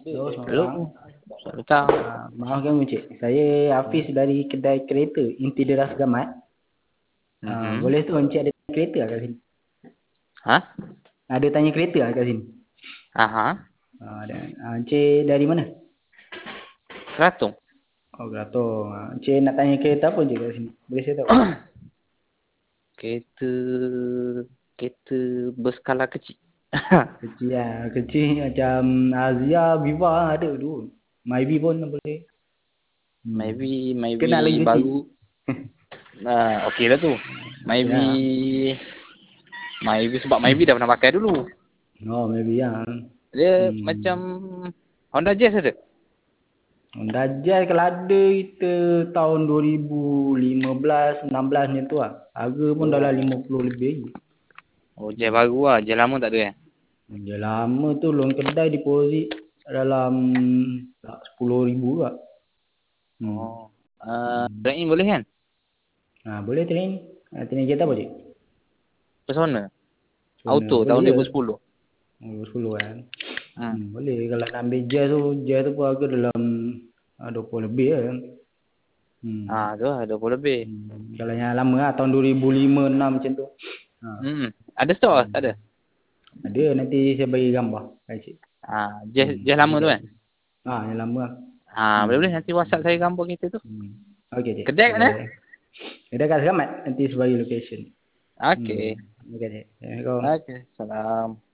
Halo, selamat Hello, petang. selamat petang. Maaf ganggu Cik. Saya Hafiz dari kedai kereta Inti Deras Gamat. Mhm. Boleh tu Encik ada kereta kat sini? Hah? Ada tanya kereta kat sini? Aha. Ada. Encik dari mana? Keratung. Oh, Geratung. Encik nak tanya kereta apa je kat sini? Boleh saya tahu? Kereta kereta berskala kecil. Kecil lah. Kecil macam Azia, Viva ada tu. Myvi pun boleh. Maybe Ke nak lagi kecil? baru. Okey lah tu. Okey Maybe lah. sebab maybe dah pernah pakai dulu. Oh, maybe lah. Dia macam Honda Jazz ada. Honda Jazz kalau ada kita tahun 2015, 16 macam tu lah. Harga pun dalam 50 lebih je. Oh, Jazz baru lah. Jazz lama tak ada kan? Dia lama tu loan kedai deposit dalam 10,000 lah. Oh. Trade-in boleh kan? Boleh train. Train kereta apa je? Persona. Sona Auto boleh tahun je. 2010. 10 kan. Hmm. Boleh kalau nak ambil Jazz tu pun harga dalam 20 lebih kan. Tu lah 20 lebih. Kalau yang lama lah tahun 2005, 6 macam tu. Ada stok lah? Tak ada? Ada, nanti saya bagi gambar kat cik. Jazz lama tu kan? Yang lama lah. Boleh nanti WhatsApp saya gambar kereta tu. Okey cik. Kedai kat mana? Kedai kat Selamat, nanti sebagai location. Okey. Okey cik. Assalamualaikum. Okey. Salam.